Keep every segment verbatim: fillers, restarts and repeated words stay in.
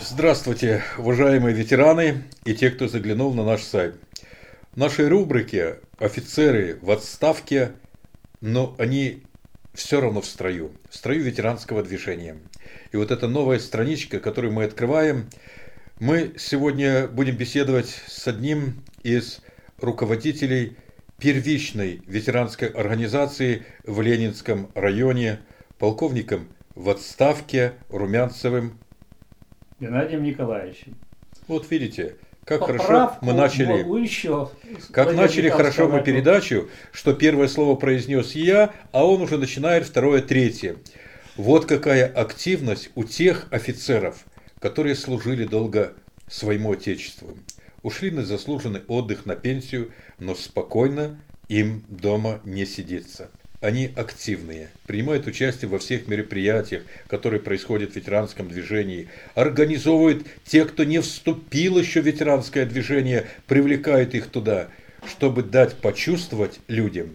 Здравствуйте, уважаемые ветераны и те, кто заглянул на наш сайт. В нашей рубрике «Офицеры в отставке», но они все равно в строю, в строю ветеранского движения. И вот эта новая страничка, которую мы открываем, мы сегодня будем беседовать с одним из руководителей первичной ветеранской организации в Ленинском районе, полковником в отставке Румянцевым Геннадием Николаевичем. Вот видите, как Поправку хорошо мы начали, еще как начали хорошо мы передачу, что первое слово произнес я, а он уже начинает второе, третье. Вот какая активность у тех офицеров, которые служили долго своему отечеству. Ушли на заслуженный отдых, на пенсию, но спокойно им дома не сидится. Они активные, принимают участие во всех мероприятиях, которые происходят в ветеранском движении, организовывают тех, кто не вступил еще в ветеранское движение, привлекают их туда, чтобы дать почувствовать людям.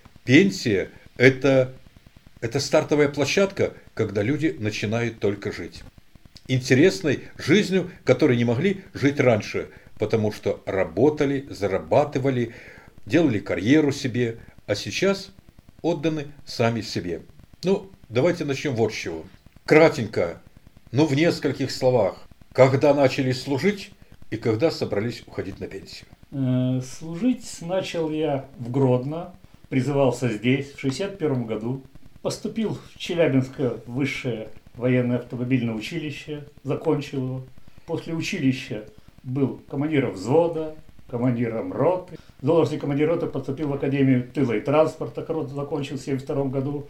Пенсия – это, это стартовая площадка, когда люди начинают только жить. Интересной жизнью, которой не могли жить раньше, потому что работали, зарабатывали, делали карьеру себе, а сейчас – отданы сами себе. Ну, давайте начнем вот с чего. Кратенько, но в нескольких словах. Когда начали служить и когда собрались уходить на пенсию? Служить начал я в Гродно, призывался здесь в шестьдесят первом году. Поступил в Челябинское высшее военное автомобильное училище, закончил его. После училища был командиром взвода, командиром роты. В должности командира роты поступил в Академию тыла и транспорта, закончил в семьдесят втором году.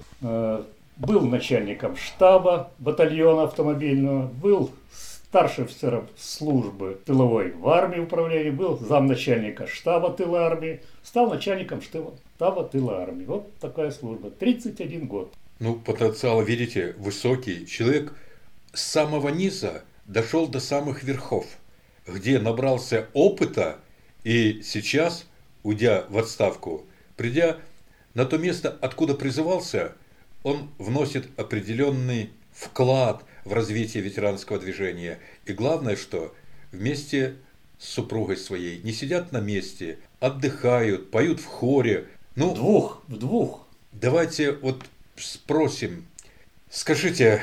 Был начальником штаба батальона автомобильного, был старшим офицером службы тыловой в армии управления, был замначальника штаба тыла армии, стал начальником штаба тыла армии. Вот такая служба. тридцать один год. Ну, потенциал, видите, высокий. Человек с самого низа дошел до самых верхов, где набрался опыта, и сейчас, уйдя в отставку, придя на то место, откуда призывался, он вносит определенный вклад в развитие ветеранского движения. И главное, что вместе с супругой своей не сидят на месте, отдыхают, поют в хоре. Ну, в двух, в двух. Давайте вот спросим, скажите,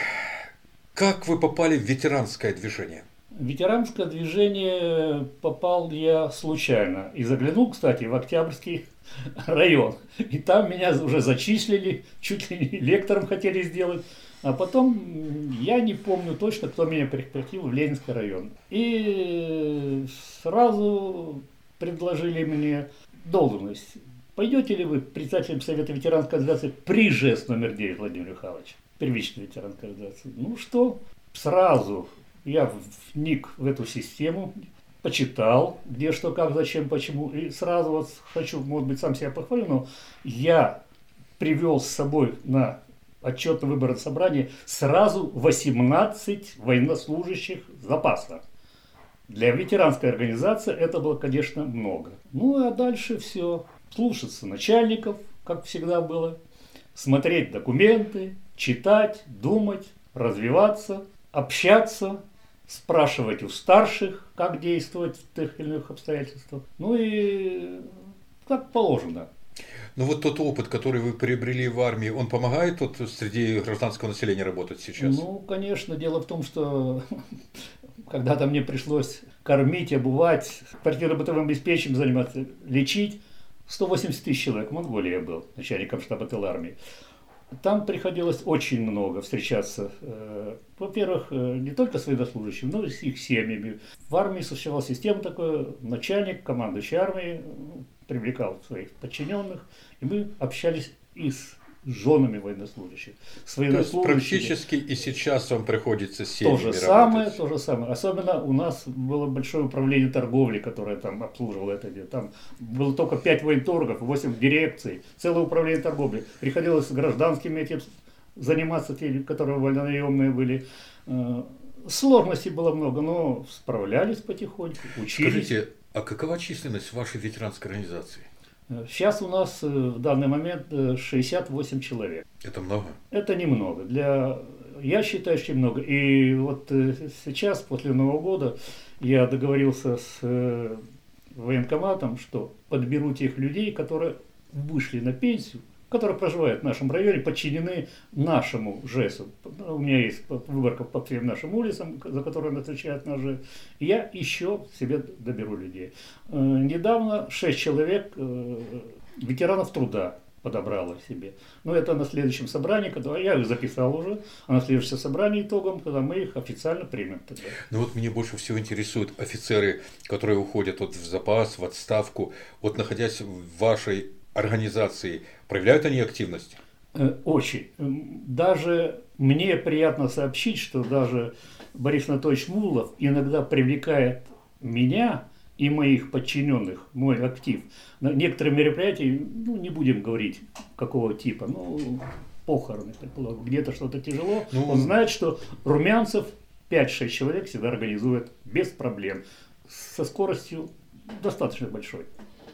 как вы попали в ветеранское движение? В ветеранское движение попал я случайно. И заглянул, кстати, в Октябрьский район. И там меня уже зачислили, чуть ли не лектором хотели сделать. А потом, я не помню точно, кто меня прихватил в Ленинский район. И сразу предложили мне должность. Пойдете ли вы председателем Совета ветеранской организации при ЖЭС номер девять, Владимир Михайлович? Первичной ветеранской организации. Ну что, сразу... Я вник в эту систему, почитал, где, что, как, зачем, почему. И сразу вот хочу, может быть, сам себя похвалю, но я привел с собой на отчетно-выборное собрание сразу восемнадцать военнослужащих запаса. Для ветеранской организации это было, конечно, много. Ну, а дальше все. Слушаться начальников, как всегда было, смотреть документы, читать, думать, развиваться, общаться, спрашивать у старших, как действовать в тех или иных обстоятельствах. Ну и как положено. Ну вот тот опыт, который вы приобрели в армии, он помогает вот среди гражданского населения работать сейчас? Ну, конечно. Дело в том, что когда-то мне пришлось кормить, обувать, квартирно-бытовым обеспечением заниматься, лечить. сто восемьдесят тысяч человек. В Монголии я был начальником штаба тыла армии. Там приходилось очень много встречаться, во-первых, не только с военнослужащими, но и с их семьями. В армии существовала система такая, начальник, командующий армией привлекал своих подчиненных, и мы общались и с женами военнослужащих, с военнослужащими. То есть практически и сейчас вам приходится с семьями то же работать. самое, то же самое. Особенно у нас было большое управление торговли, которое там обслуживало это дело. Там было только пять военторгов, восемь дирекций, целое управление торговли. Приходилось с гражданскими этим заниматься, те, которые вольнонаемные были. Сложностей было много, но справлялись потихоньку, учились. Скажите, а какова численность вашей ветеранской организации? Сейчас у нас в данный момент шестьдесят восемь человек. Это много? Это немного. Для Я считаю, что много. И вот сейчас, после Нового года, я договорился с военкоматом, что подберу тех людей, которые вышли на пенсию, которые проживают в нашем районе, подчинены нашему ЖЭСу. У меня есть выборка по всем нашим улицам, за которые отвечает наш ЖЭС. Я еще себе доберу людей. Недавно шесть человек ветеранов труда подобрала себе. Но это на следующем собрании, когда я их записал уже, а на следующем собрании итогом, когда мы их официально примем тогда. Ну вот меня больше всего интересуют офицеры, которые уходят вот в запас, в отставку. Вот находясь в вашей организации, проявляют они активность? Очень. Даже мне приятно сообщить, что даже Борис Анатольевич Мулов иногда привлекает меня и моих подчиненных, мой актив, на некоторые мероприятия, ну, не будем говорить какого типа, ну, похороны, где-то что-то тяжело, ну, он знает, что Румянцев пять-шесть человек всегда организует без проблем, со скоростью достаточно большой.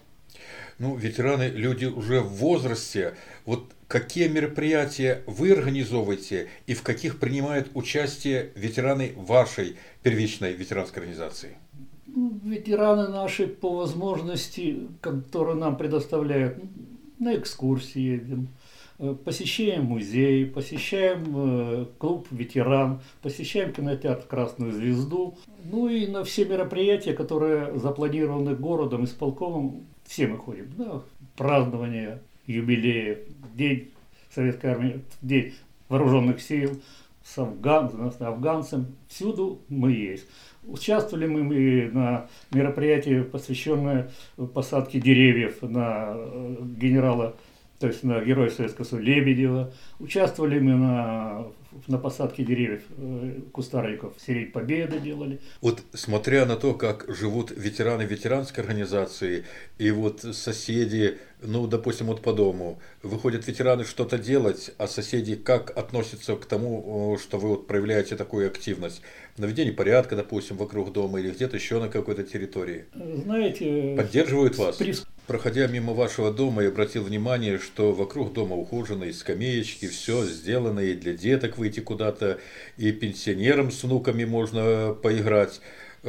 Ну, ветераны, люди уже в возрасте, вот какие мероприятия вы организовываете и в каких принимают участие ветераны вашей первичной ветеранской организации? Ветераны наши по возможности, которые нам предоставляют, на экскурсии едем, посещаем музей, посещаем клуб «Ветеран», посещаем кинотеатр «Красную звезду». Ну и на все мероприятия, которые запланированы городом, исполкомом, все мы ходим. Да, празднование юбилеев, День Советской Армии, День Вооруженных Сил, с афган, с афганцем, всюду мы есть. Участвовали мы на мероприятии, посвященное посадке деревьев на генерала, то есть на героя Советского Союза Лебедева. Участвовали мы на, на посадке деревьев кустарников, Сирень Победы делали. Вот смотря на то, как живут ветераны ветеранской организации и вот соседи, ну, допустим, вот по дому, выходят ветераны что-то делать, а соседи как относятся к тому, что вы вот проявляете такую активность? Наведение порядка, допустим, вокруг дома или где-то еще на какой-то территории? Знаете, поддерживают вас? При... Проходя мимо вашего дома, я обратил внимание, что вокруг дома ухоженные скамеечки, все сделано и для деток выйти куда-то, и пенсионерам с внуками можно поиграть.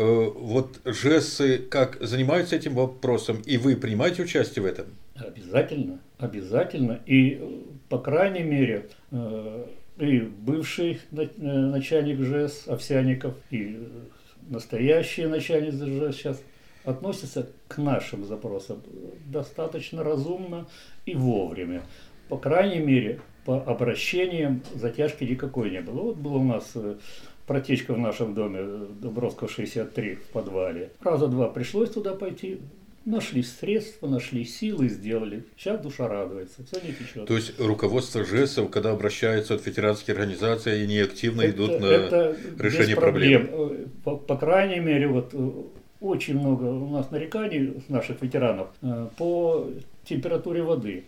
Вот ЖЭСы как занимаются этим вопросом, и вы принимаете участие в этом? Обязательно, обязательно. И, по крайней мере, и бывший начальник ЖЭС Овсянников, и настоящий начальник ЖЭС сейчас относятся к нашим запросам достаточно разумно и вовремя. По крайней мере, по обращениям затяжки никакой не было. Вот была у нас протечка в нашем доме, Дубровского шестьдесят три, в подвале. Раза два пришлось туда пойти. Нашли средства, нашли силы, сделали. Сейчас душа радуется, все не течет. То есть руководство ЖЭСов, когда обращаются от ветеранских организаций, они активно это, идут на это решение проблем. проблем. По, по крайней мере, вот очень много у нас нареканий с наших ветеранов по температуре воды.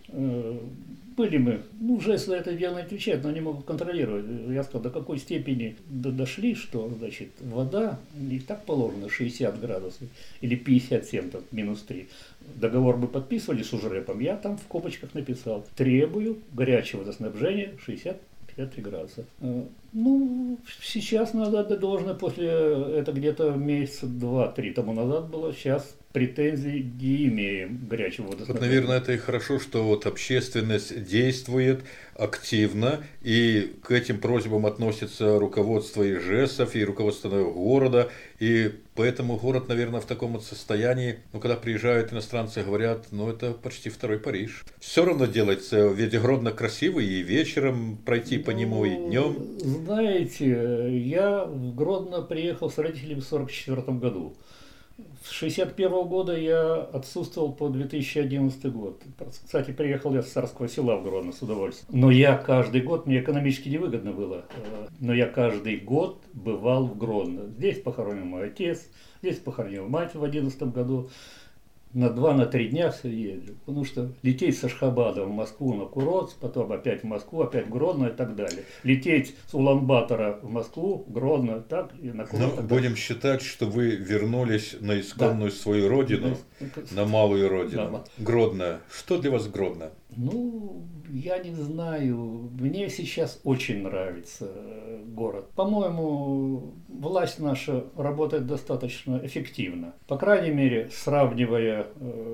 Были мы, ну, ЖЭС за это дело не отвечает, но они могут контролировать. Я сказал, до какой степени дошли, что, значит, вода не так положено шестьдесят градусов или пятьдесят семь, там, минус три. Договор мы подписывали с УЖРЭПом, я там в копочках написал, требую горячего водоснабжения шестьдесят пятьдесят три градуса. Ну, сейчас надо отдать должное, после, это где-то месяца два-три тому назад было, сейчас претензий не имеем горячего водоснабжения. Вот, наверное, это и хорошо, что вот общественность действует активно, и к этим просьбам относится руководство и ЖЭСов, и руководство города, и поэтому город, наверное, в таком вот состоянии, ну, когда приезжают иностранцы, говорят, ну, это почти второй Париж. Все равно делается, ведь Гродно красивый, и вечером пройти ну, по нему, и днем. Знаете, я в Гродно приехал с родителями в сорок четвёртом году. С шестьдесят первого года я отсутствовал по две тысячи одиннадцатый год. Кстати, приехал я с Царского Села в Гродно с удовольствием. Но я каждый год, мне экономически невыгодно было, но я каждый год бывал в Гродно. Здесь похоронил мой отец, здесь похоронил мать в одиннадцатом году. На два-на три дня все ездил, потому что лететь с Ашхабада в Москву на курорт, потом опять в Москву, опять в Гродно и так далее. Лететь с Улан-Батора в Москву, Гродно, так и на курорт. Ну, будем считать, что вы вернулись на исконную да. свою родину, на малую родину. Да. Гродно. Что для вас Гродно? Ну, я не знаю. Мне сейчас очень нравится город. По-моему, власть наша работает достаточно эффективно. По крайней мере, сравнивая,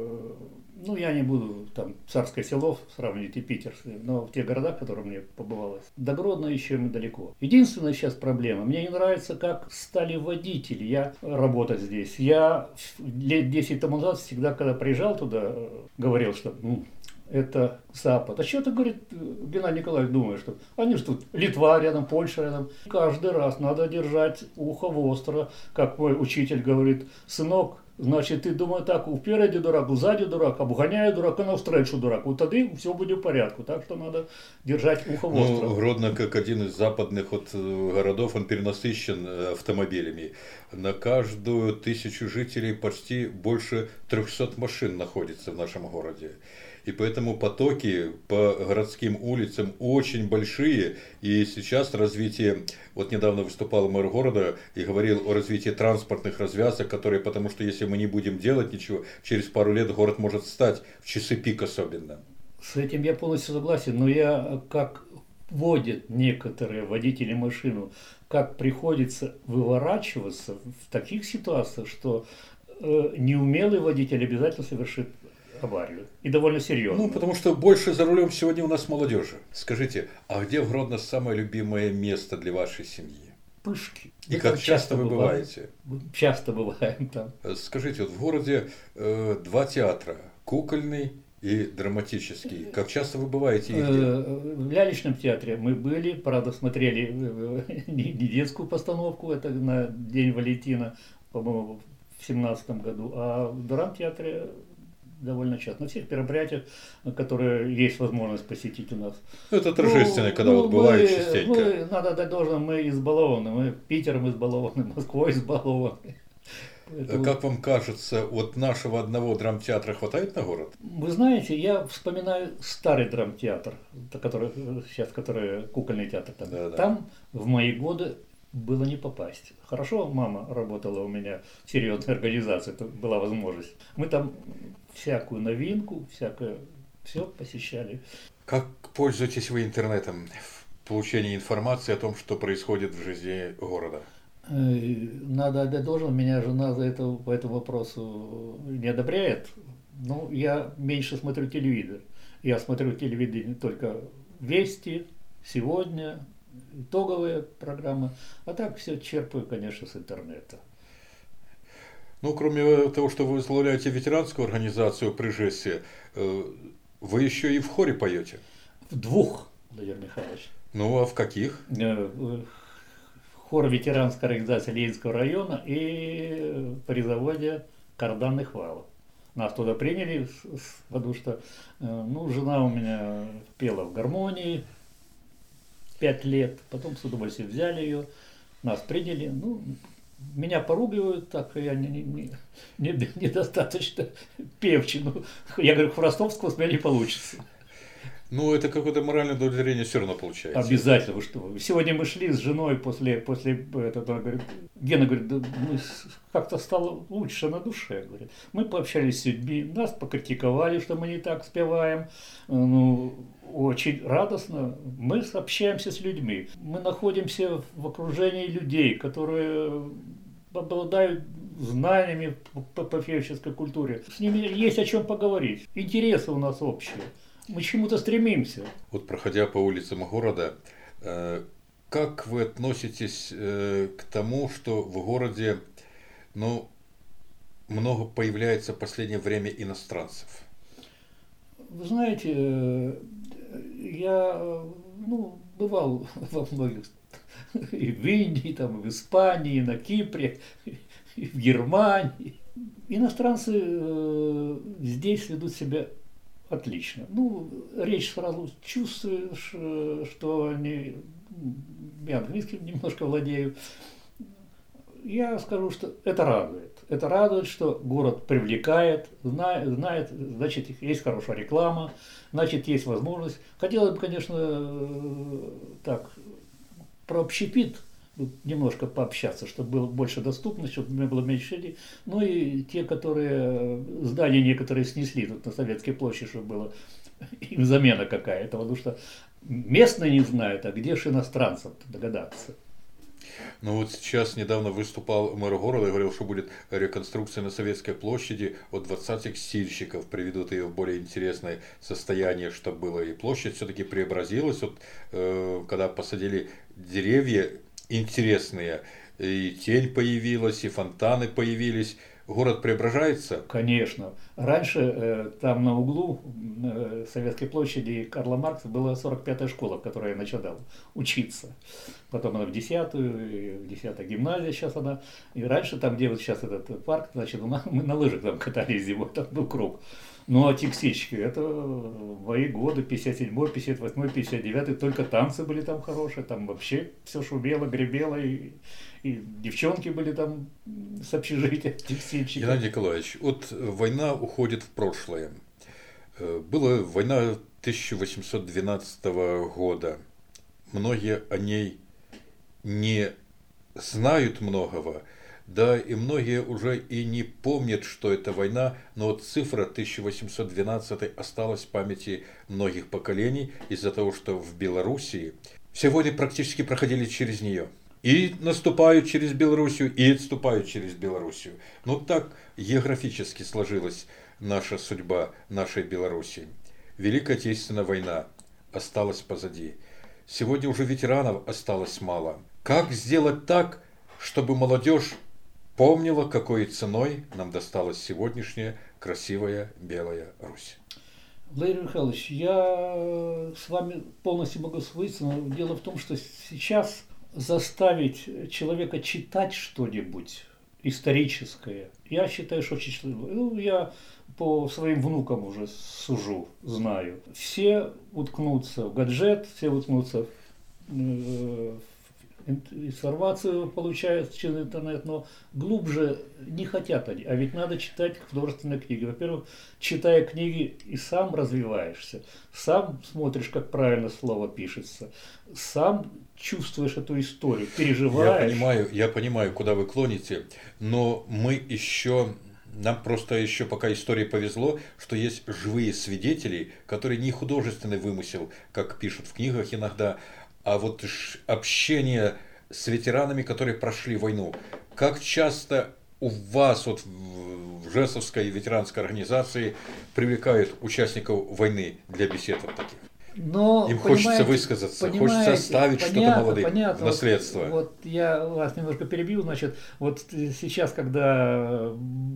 ну, я не буду там Царское Село сравнивать и Питер, но в тех городах, в которых мне побывалось, до Гродно еще далеко. Единственная сейчас проблема, мне не нравится, как стали водители. Я работать здесь. Я лет десять тому назад всегда, когда приезжал туда, говорил, что ну, это Запад. А что ты, говорит, Геннадий Николаевич, думаешь, что они же тут Литва рядом, Польша рядом. Каждый раз надо держать ухо востро, как мой учитель говорит, сынок, значит, ты думай так, впереди дурак, сзади дурак, обгоняя дурака навстречу дурак. Вот тогда все будет в порядке. Так что надо держать ухо востро. Ну, Гродно, как один из западных вот городов, он перенасыщен автомобилями. На каждую тысячу жителей почти больше трехсот машин находится в нашем городе. И поэтому потоки по городским улицам очень большие. И сейчас развитие, вот недавно выступал мэр города и говорил о развитии транспортных развязок, которые, потому что если мы не будем делать ничего, через пару лет город может стать в часы пик особенно. С этим я полностью согласен, но я как водят некоторые водители машину, как приходится выворачиваться в таких ситуациях, что э, неумелый водитель обязательно совершит аварию. И довольно серьезно. Ну, потому что больше за рулем сегодня у нас молодежи. Скажите, а где в Гродно самое любимое место для вашей семьи? Пышки. И это как часто вы бываете? Часто бываем там. Скажите, вот в городе э, два театра, кукольный и драматический. Как часто вы бываете и где? В Лялечном театре мы были, правда, смотрели не детскую постановку, это на День Валентина, по-моему, в семнадцатом году, а в драмтеатре довольно часто. На всех мероприятиях, которые есть возможность посетить у нас. Это торжественно, ну, когда ну, вот бывает мы, частенько. Мы, надо дать должное, мы избалованы. Мы Питером избалованы, Москвой избалованы. Поэтому... Как вам кажется, вот нашего одного драмтеатра хватает на город? Вы знаете, я вспоминаю старый драмтеатр, который, сейчас который кукольный театр. Там, да, да. Там в мои годы было не попасть. Хорошо, мама работала у меня в серьезной организации, это была возможность. Мы там всякую новинку, всякое, все посещали. Как пользуетесь вы интернетом в получении информации о том, что происходит в жизни города? Надо отдать должное, меня жена за это, по этому вопросу не одобряет. Ну, я меньше смотрю телевизор. Я смотрю телевидение только «Вести», «Сегодня», итоговые программы. А так все черпаю, конечно, с интернета. Ну, кроме того, что вы возглавляете ветеранскую организацию при ЖЭСе, вы еще и в хоре поете? В двух, Владимир Михайлович. Ну, а в каких? Хор ветеранской организации Ленинского района и призаводе «Карданных валов». Нас туда приняли, потому что ну, жена у меня пела в гармонии пять лет, потом с удовольствием взяли ее, нас приняли. Ну, меня поругивают, так я недостаточно не, не, не, не певчий. Ну, я говорю, Хворостовского с меня не получится. Ну, это какое-то моральное удовлетворение все равно получается. Обязательно, вы что? Сегодня мы шли с женой после, после этого, говорит, Гена говорит, да, мы как-то стало лучше на душе, говорит. Мы пообщались с людьми, нас покритиковали, что мы не так спеваем. Ну, очень радостно. Мы общаемся с людьми. Мы находимся в окружении людей, которые обладают знаниями по, по певческой культуре. С ними есть о чем поговорить. Интересы у нас общие. Мы к чему-то стремимся. Вот проходя по улицам города, как вы относитесь к тому, что в городе ну, много появляется в последнее время иностранцев? Вы знаете, я ну, бывал во многих и в Индии, там, и в Испании, и на Кипре, и в Германии. Иностранцы здесь ведут себя отлично. Ну, речь сразу чувствуешь, что они, я английским немножко владею. Я скажу, что это радует. Это радует, что город привлекает, знает, знает, значит, есть хорошая реклама, значит, есть возможность. Хотелось бы, конечно, так, про общепит немножко пообщаться, чтобы было больше доступности, чтобы мне было меньше людей. Ну и те, которые здания некоторые снесли тут на Советской площади, чтобы было им замена какая-то, потому что местные не знают, а где же иностранцам догадаться. Ну вот сейчас недавно выступал мэр города и говорил, что будет реконструкция на Советской площади, от двадцать текстильщиков приведут ее в более интересное состояние, чтобы было. И площадь все-таки преобразилась, вот, э, когда посадили деревья интересные, и тень появилась, и фонтаны появились. Город преображается? Конечно. Раньше э, там на углу э, Советской площади и Карла Маркса была сорок пятая школа, в которой я начинал учиться. Потом она в десятую, и в десятая гимназия сейчас она. И раньше там, где вот сейчас этот парк, значит, мы на лыжах там катались зимой, там был круг. Ну а текстильщики, это мои годы, пятьдесят седьмой, пятьдесят восьмой, пятьдесят девятый, только танцы были там хорошие, там вообще все шумело, гребело, и, и девчонки были там с общежития, текстильщики. Геннадий Николаевич, вот война уходит в прошлое. Была война тысяча восемьсот двенадцатого года. Многие о ней не знают многого. Да, и многие уже и не помнят, что это война, но вот цифра тысяча восемьсот двенадцатый осталась в памяти многих поколений из-за того, что в Белоруссии сегодня практически проходили через нее. И наступают через Белоруссию, и отступают через Белоруссию. Ну так географически сложилась наша судьба нашей Белоруссии. Великая Отечественная война осталась позади. Сегодня уже ветеранов осталось мало. Как сделать так, чтобы молодежь помнила, какой ценой нам досталась сегодняшняя красивая белая Русь? Владимир Михайлович, я с вами полностью могу согласиться, но дело в том, что сейчас заставить человека читать что-нибудь историческое, я считаю, что очень сложно. Ну, я по своим внукам уже сужу, знаю. Все уткнутся в гаджет, все уткнутся в информацию получают через интернет, но глубже не хотят они. А ведь надо читать художественные книги. Во-первых, читая книги, и сам развиваешься, сам смотришь, как правильно слово пишется, сам чувствуешь эту историю, переживаешь. Я понимаю, я понимаю, куда вы клоните, но мы еще... Нам просто еще пока истории повезло, что есть живые свидетели, которые не художественный вымысел, как пишут в книгах иногда, а вот общение с ветеранами, которые прошли войну. Как часто у вас вот в Жесовской ветеранской организации привлекают участников войны для бесед вот таких? Но, им хочется высказаться, хочется оставить что-то молодым, понятно, наследство. Вот, вот я вас немножко перебью, значит, вот сейчас, когда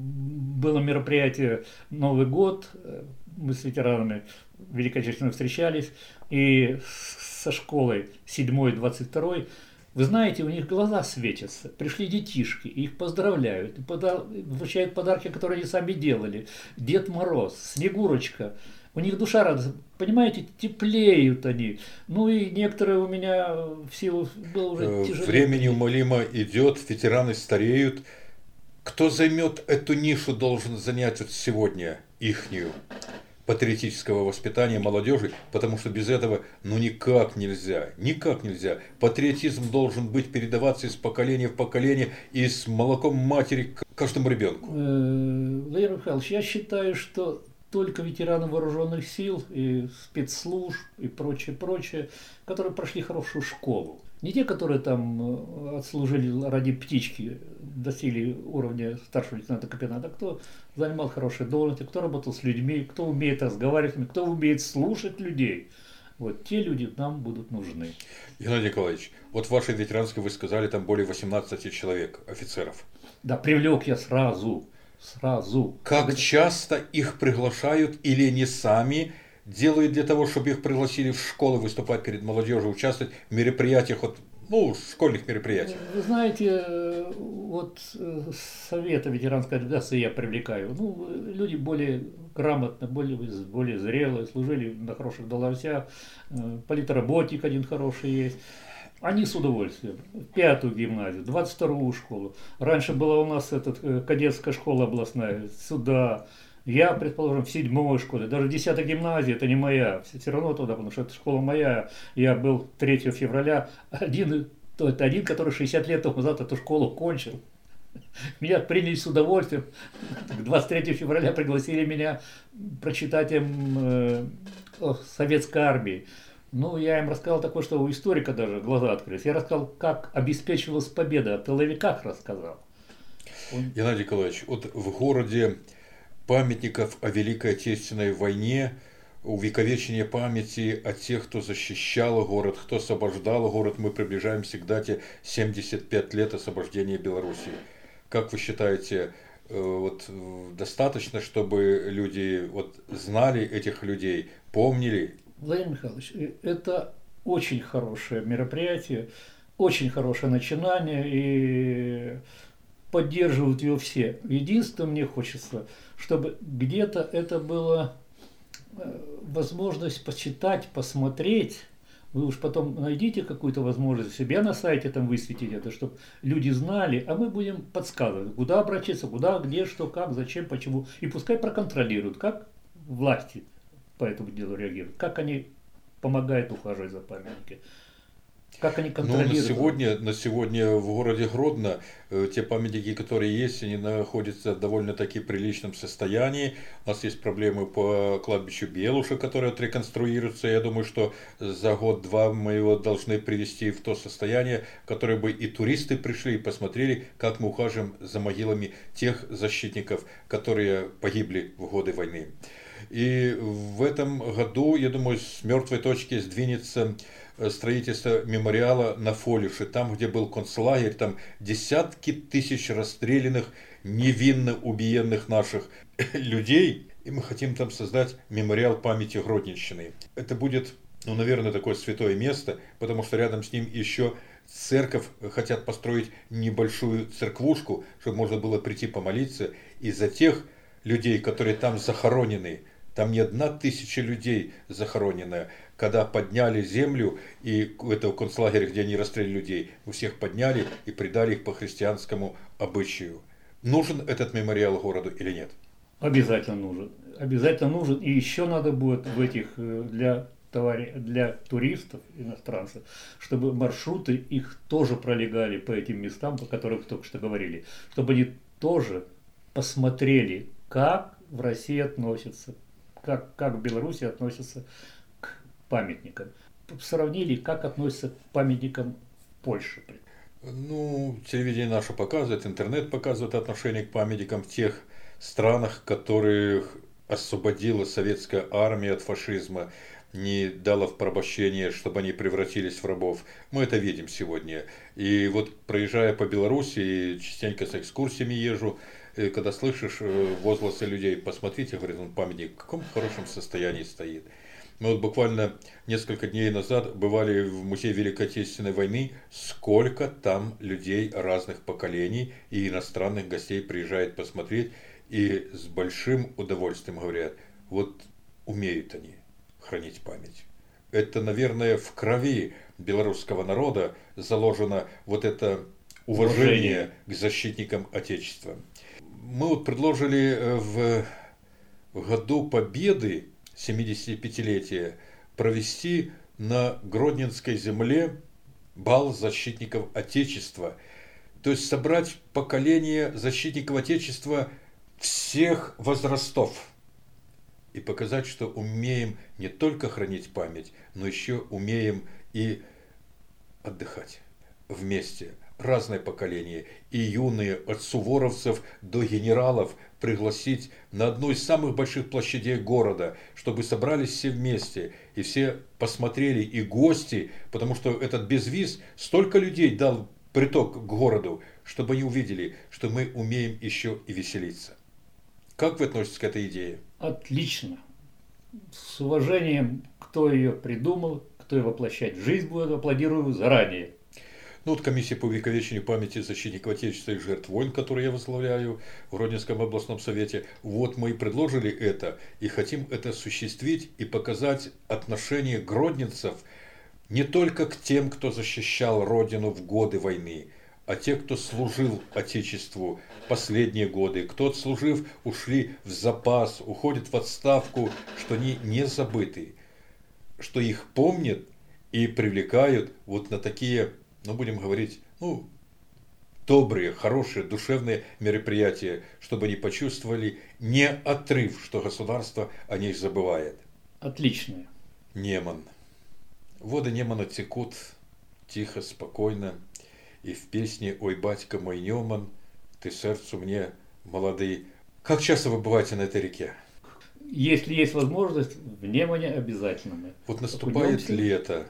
было мероприятие Новый год, мы с ветеранами Великой Отечественной встречались, и со школой седьмой двадцать второй, вы знаете, у них глаза светятся. Пришли детишки, и их поздравляют, и пода- вручают подарки, которые они сами делали. Дед Мороз, Снегурочка. У них душа радостна. Понимаете, теплеют они. Ну и некоторые у меня в силу было уже тяжелее. Время неумолимо идет, ветераны стареют. Кто займет эту нишу, должен занять вот сегодня ихнюю патриотического воспитания молодежи, потому что без этого ну никак нельзя, никак нельзя. Патриотизм должен быть передаваться из поколения в поколение и с молоком матери к каждому ребенку. Владимир Михайлович, я считаю, что только ветераны вооруженных сил и спецслужб и прочее, прочее, которые прошли хорошую школу. Не те, которые там отслужили ради птички, достигли уровня старшего лейтенанта капитана, а кто занимал хорошие должности, кто работал с людьми, кто умеет разговаривать, кто умеет слушать людей. Вот те люди нам будут нужны. Геннадий Николаевич, вот в вашей ветеранской вы сказали, там более восемнадцати человек, офицеров. Да, привлек я сразу, сразу. Как часто их приглашают или они сами делают для того, чтобы их пригласили в школы выступать перед молодежью, участвовать в мероприятиях, вот, ну, школьных мероприятиях? Вы знаете, вот совета ветеранской организации я привлекаю. Ну, люди более грамотно, более, более зрелые, служили на хороших должностях, политработник один хороший есть. Они с удовольствием. Пятую гимназию, двадцать вторую школу. Раньше была у нас этот, кадетская школа областная, сюда. Я, предположим, в седьмой школе, даже в десятой гимназии, это не моя, все равно туда, потому что это школа моя. Я был третьего февраля один то это один, который шестьдесят лет тому назад эту школу кончил. Меня приняли с удовольствием. двадцать третьего февраля пригласили меня прочитать им э, о советской армии. Ну, я им рассказал такое, что у историка даже глаза открылись. Я рассказал, как обеспечивалась победа, о тыловиках рассказал. Он... Геннадий Николаевич, вот в городе памятников о Великой Отечественной войне, увековечение памяти о тех, кто защищал город, кто освобождал город, мы приближаемся к дате семьдесят пять лет освобождения Белоруссии. Как вы считаете, вот, достаточно, чтобы люди вот, знали этих людей, помнили? Владимир Михайлович, это очень хорошее мероприятие, очень хорошее начинание, и поддерживают его все. Единственное, мне хочется, чтобы где-то это было возможность почитать, посмотреть. Вы уж потом найдите какую-то возможность себе на сайте там высветить это, чтобы люди знали, а мы будем подсказывать, куда обратиться, куда, где, что, как, зачем, почему. И пускай проконтролируют, как власти по этому делу реагируют, как они помогают ухаживать за памятниками. Как они контролируют? Ну, на сегодня, на сегодня в городе Гродно э, те памятники, которые есть, они находятся в довольно-таки приличном состоянии. У нас есть проблемы по кладбищу Белуша, которое отреконструируется. Я думаю, что за год-два мы его должны привести в то состояние, которое бы и туристы пришли и посмотрели, как мы ухаживаем за могилами тех защитников, которые погибли в годы войны. И в этом году, я думаю, с мертвой точки сдвинется строительство мемориала на Фолише, там, где был концлагерь, там десятки тысяч расстрелянных, невинно убиенных наших людей, и мы хотим там создать мемориал памяти Гродненщины. Это будет, ну, наверное, такое святое место, потому что рядом с ним еще церковь, хотят построить небольшую церквушку, чтобы можно было прийти помолиться, и за тех людей, которые там захоронены. Там не одна тысяча людей захороненная. Когда подняли землю, и этого концлагеря, где они расстреляли людей, у всех подняли и предали их по христианскому обычаю. Нужен этот мемориал городу или нет? Обязательно нужен. Обязательно нужен. И еще надо будет в этих для, товари... для туристов, иностранцев, чтобы маршруты их тоже пролегали по этим местам, по которым только что говорили. Чтобы они тоже посмотрели, как в России относятся, как, как в Беларуси относятся к памятникам. Сравнили, как относятся к памятникам в Польше. Ну, телевидение наше показывает, интернет показывает отношение к памятникам в тех странах, которых освободила советская армия от фашизма, не дала в порабощение, чтобы они превратились в рабов. Мы это видим сегодня. И вот проезжая по Беларуси, частенько с экскурсиями езжу, когда слышишь возгласы людей, посмотрите, говорит, он памятник в каком хорошем состоянии стоит. Мы вот буквально несколько дней назад бывали в музее Великой Отечественной войны, сколько там людей разных поколений и иностранных гостей приезжает посмотреть, и с большим удовольствием говорят, вот умеют они хранить память. Это, наверное, в крови белорусского народа заложено вот это уважение, уважение к защитникам Отечества. Мы вот предложили в году Победы, семидесятипятилетия, провести на Гродненской земле бал защитников Отечества. То есть собрать поколение защитников Отечества всех возрастов. И показать, что умеем не только хранить память, но еще умеем и отдыхать вместе. Разное поколение, и юные, от суворовцев до генералов, пригласить на одну из самых больших площадей города, чтобы собрались все вместе, и все посмотрели, и гости, потому что этот безвиз столько людей дал приток к городу, чтобы они увидели, что мы умеем еще и веселиться. Как вы относитесь к этой идее? Отлично. С уважением, кто ее придумал, кто ее воплощать в жизнь будет, аплодирую заранее. Ну вот комиссия по увековечению памяти защитников Отечества и жертв войн, которую я возглавляю в Гродненском областном совете, вот мы и предложили это, и хотим это осуществить и показать отношение гродненцев не только к тем, кто защищал Родину в годы войны, а те, кто служил Отечеству последние годы, кто отслужив, ушли в запас, уходят в отставку, что они не забыты, что их помнят и привлекают вот на такие ну, будем говорить, ну, добрые, хорошие, душевные мероприятия, чтобы они почувствовали не отрыв, что государство о них забывает. Отличные. Неман. Воды Немана текут тихо, спокойно, и в песне «Ой, батька мой Неман, ты сердцу мне молодый». Как часто вы бываете на этой реке? Если есть возможность, в Немане обязательно мы. Вот наступает окунемся. лето,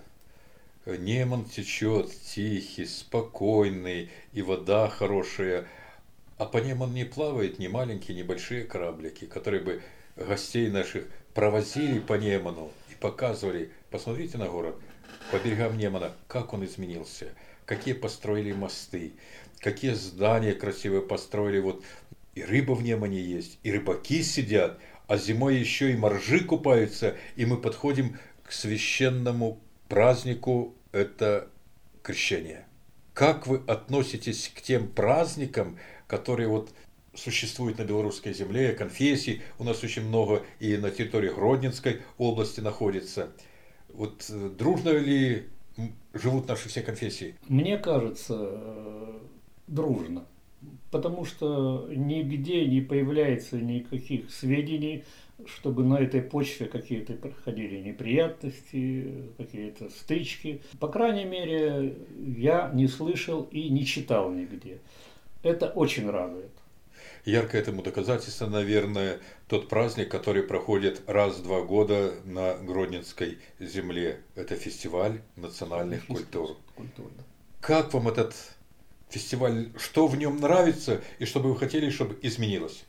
Неман течет тихий, спокойный, и вода хорошая, а по Неману не плавают ни маленькие, ни большие кораблики, которые бы гостей наших провозили по Неману и показывали, посмотрите на город, по берегам Немана, как он изменился, какие построили мосты, какие здания красивые построили, вот и рыба в Немане есть, и рыбаки сидят, а зимой еще и моржи купаются, и мы подходим к священному празднику, это крещение. Как вы относитесь к тем праздникам, которые вот существуют на белорусской земле, конфессий, у нас очень много и на территории Гродненской области находится. Вот дружно ли живут наши все конфессии? Мне кажется, дружно. Потому что нигде не появляется никаких сведений, чтобы на этой почве какие-то проходили неприятности, какие-то стычки. По крайней мере, я не слышал и не читал нигде. Это очень радует. Яркое этому доказательство, наверное, тот праздник, который проходит раз в два года на Гродненской земле. Это фестиваль национальных культур. Культур, да. Как вам этот фестиваль, что в нем нравится и что бы вы хотели, чтобы изменилось?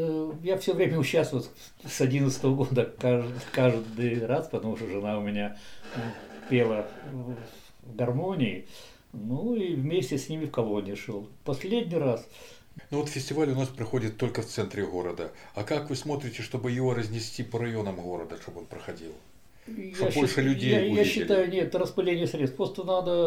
Я все время участвую с две тысячи одиннадцатого года каждый, каждый раз, потому что жена у меня пела в гармонии, ну и вместе с ними в колонии шел. Последний раз. Ну вот фестиваль у нас проходит только в центре города. А как вы смотрите, чтобы его разнести по районам города, чтобы он проходил? Чтобы Я больше счит, людей я, увидели? я считаю, нет, это распыление средств. Просто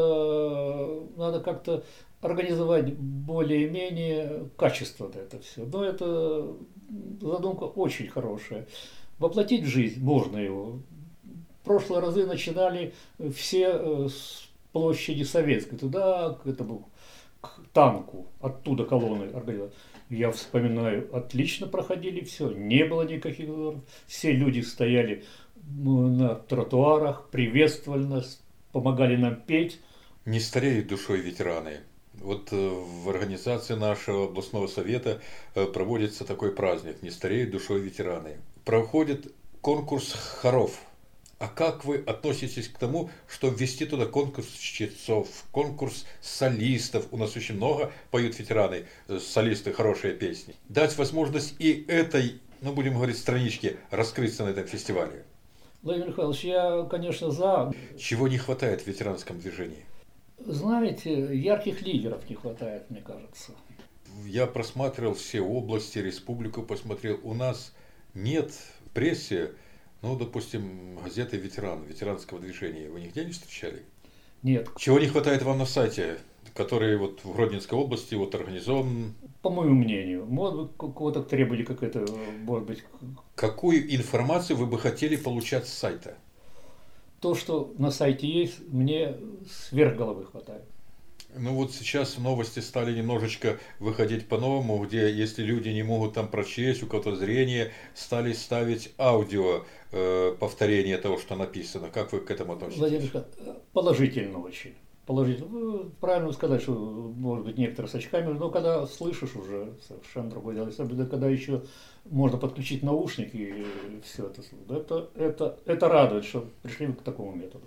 надо, надо как-то организовать более-менее качественно это все. Но это задумка очень хорошая. Воплотить в жизнь можно его. В прошлые разы начинали все с площади Советской, туда, к этому, к танку, оттуда колонны организовать. Я вспоминаю, отлично проходили все, не было никаких взоров. Все люди стояли на тротуарах, приветствовали нас, помогали нам петь. Не стареют душой ветераны. Вот в организации нашего областного совета проводится такой праздник «Не стареют душой ветераны». Проходит конкурс хоров. А как вы относитесь к тому, что ввести туда конкурс чтецов, конкурс солистов? У нас очень много поют ветераны, солисты, хорошие песни. Дать возможность и этой, ну будем говорить, страничке раскрыться на этом фестивале. Владимир Михайлович, я, конечно, за. Чего не хватает в ветеранском движении? Знаете, ярких лидеров не хватает, мне кажется. Я просматривал все области, республику посмотрел. У нас нет в прессе, ну, допустим, газеты «Ветеран», ветеранского движения. Вы нигде не встречали? Нет. Чего не хватает вам на сайте, который вот в Гродненской области вот организован? По моему мнению, может быть, какого-то требования какое-то, может быть. Какую информацию вы бы хотели получать с сайта? То, что на сайте есть, мне сверх головы хватает. Ну вот сейчас новости стали немножечко выходить по-новому, где если люди не могут там прочесть, у кого-то зрение, стали ставить аудио э, повторение того, что написано. Как вы к этому относитесь? Владимир, положительно очень. Положительно. Правильно сказать, что может быть некоторые с очками, но когда слышишь уже совершенно другое дело. Особенно когда еще можно подключить наушники и все это. Это, это, это радует, что пришли к такому методу.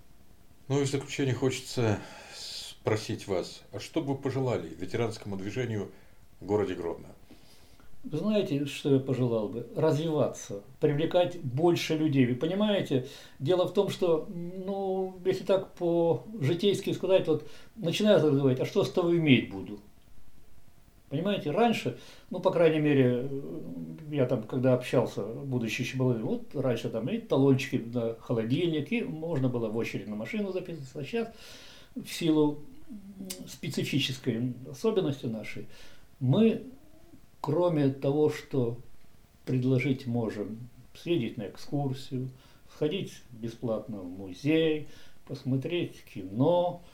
Ну и в заключение хочется спросить вас, а что бы вы пожелали ветеранскому движению в городе Гродно? Вы знаете, что я пожелал бы? Развиваться, привлекать больше людей. Вы понимаете, дело в том, что, ну, если так по-житейски сказать, вот начинают говорить, а что с того иметь буду? Понимаете, раньше, ну, по крайней мере, я там, когда общался, будучи еще молодым, вот раньше там и талончики на холодильник, и можно было в очередь на машину записываться. А сейчас, в силу специфической особенности нашей, мы, кроме того, что предложить можем, съездить на экскурсию, сходить бесплатно в музей, посмотреть кино,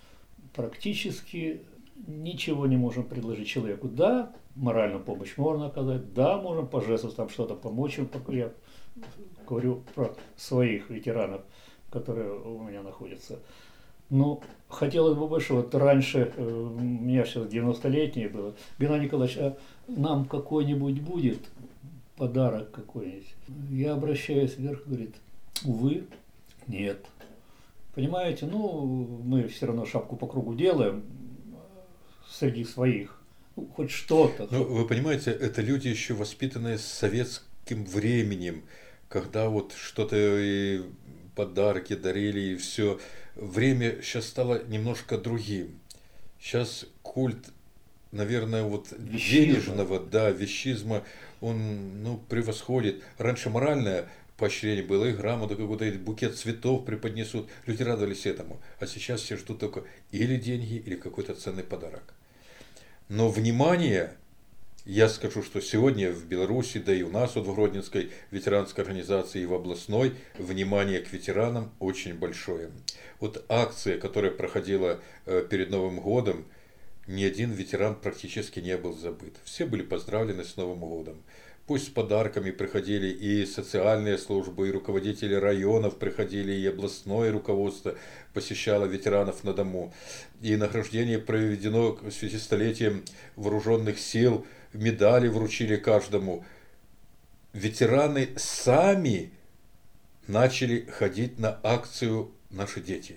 практически ничего не можем предложить человеку. Да, моральную помощь можно оказать, да, можем пожертвовать, там что-то помочь им. Я говорю про своих ветеранов, которые у меня находятся. Ну, хотелось бы больше, вот раньше, э, у меня сейчас девяностолетнее было, Геннадий Николаевич, а нам какой-нибудь будет подарок какой-нибудь? Я обращаюсь вверх, говорит, увы, нет. Понимаете, ну, мы все равно шапку по кругу делаем среди своих, ну, хоть что-то. Ну, вы понимаете, это люди еще воспитанные советским временем, когда вот что-то и подарки дарили и все. Время сейчас стало немножко другим. Сейчас культ, наверное, вот Вещизма. денежного, да, вещизма, он, ну, превосходит. Раньше моральное поощрение было, и грамоту какой-то, и букет цветов преподнесут. Люди радовались этому. А сейчас все ждут только или деньги, или какой-то ценный подарок. Но внимание, я скажу, что сегодня в Беларуси, да и у нас вот в Гродненской ветеранской организации и в областной, внимание к ветеранам очень большое. Вот акция, которая проходила перед Новым годом, ни один ветеран практически не был забыт. Все были поздравлены с Новым годом. Пусть с подарками приходили и социальные службы, и руководители районов приходили, и областное руководство посещало ветеранов на дому. И награждение проведено в связи с столетием вооруженных сил, медали вручили каждому. Ветераны сами начали ходить на акцию «Наши дети».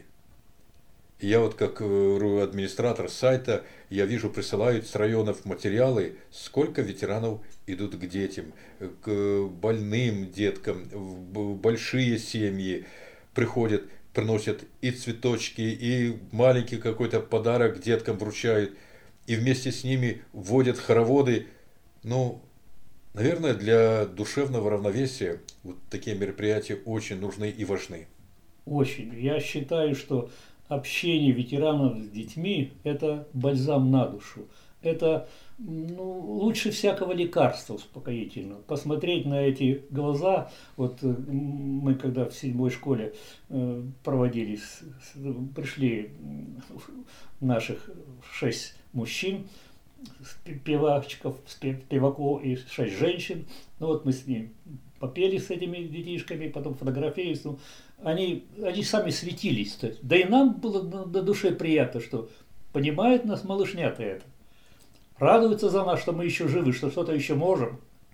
Я вот как администратор сайта, я вижу, присылают с районов материалы, сколько ветеранов идут к детям, к больным деткам, в большие семьи приходят, приносят и цветочки, и маленький какой-то подарок деткам вручают, и вместе с ними вводят хороводы. Ну, наверное, для душевного равновесия вот такие мероприятия очень нужны и важны. Очень. Я считаю, что общение ветеранов с детьми – это бальзам на душу. Это, ну, лучше всякого лекарства успокоительного. Посмотреть на эти глаза. Вот мы когда в седьмой школе проводили, пришли наших шесть мужчин, певачков, певаков и шесть женщин. Ну вот мы с ними попели с этими детишками, потом фотографировались. Ну, они, они сами светились. Да и нам было на, на душе приятно, что понимают нас малышня-то это. Радуются за нас, что мы еще живы, что что-то еще можем.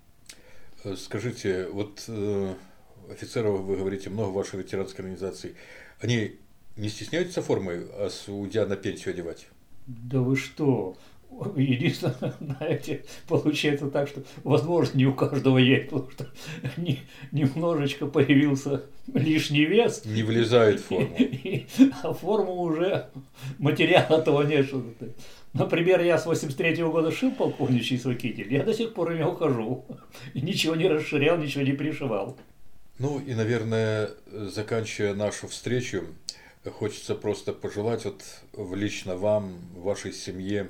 Скажите, вот э, офицеров, вы говорите, много в вашей ветеранской организации. Они не стесняются формы, а уйдя на пенсию одевать? Да вы что? Единственное, знаете, получается так, что, возможно, не у каждого есть, потому что не, немножечко появился лишний вес. Не влезает в форму. И, а форму уже материала того нет. Что-то. Например, я с восемьдесят третьего года шил полковничий свой китель, я до сих пор ими ухожу. И ничего не расширял, ничего не пришивал. Ну и, наверное, заканчивая нашу встречу, хочется просто пожелать вот лично вам, вашей семье,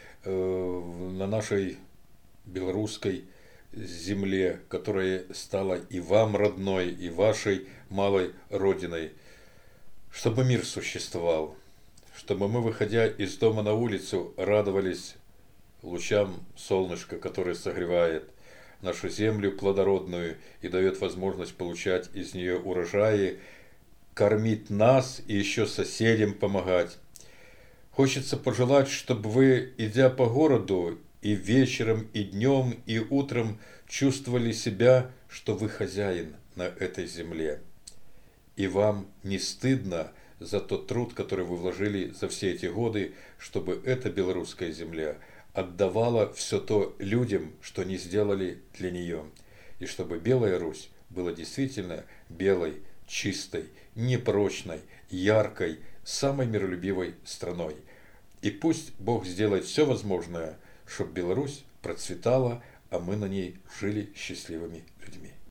на нашей белорусской земле, которая стала и вам родной, и вашей малой родиной, чтобы мир существовал, чтобы мы, выходя из дома на улицу, радовались лучам солнышка, которое согревает нашу землю плодородную и дает возможность получать из нее урожаи, кормить нас и еще соседям помогать. Хочется пожелать, чтобы вы, идя по городу, и вечером, и днем, и утром чувствовали себя, что вы хозяин на этой земле. И вам не стыдно за тот труд, который вы вложили за все эти годы, чтобы эта белорусская земля отдавала все то людям, что не сделали для нее. И чтобы Белая Русь была действительно белой, чистой, непрочной, яркой, самой миролюбивой страной. И пусть Бог сделает все возможное, чтобы Беларусь процветала, а мы на ней жили счастливыми людьми.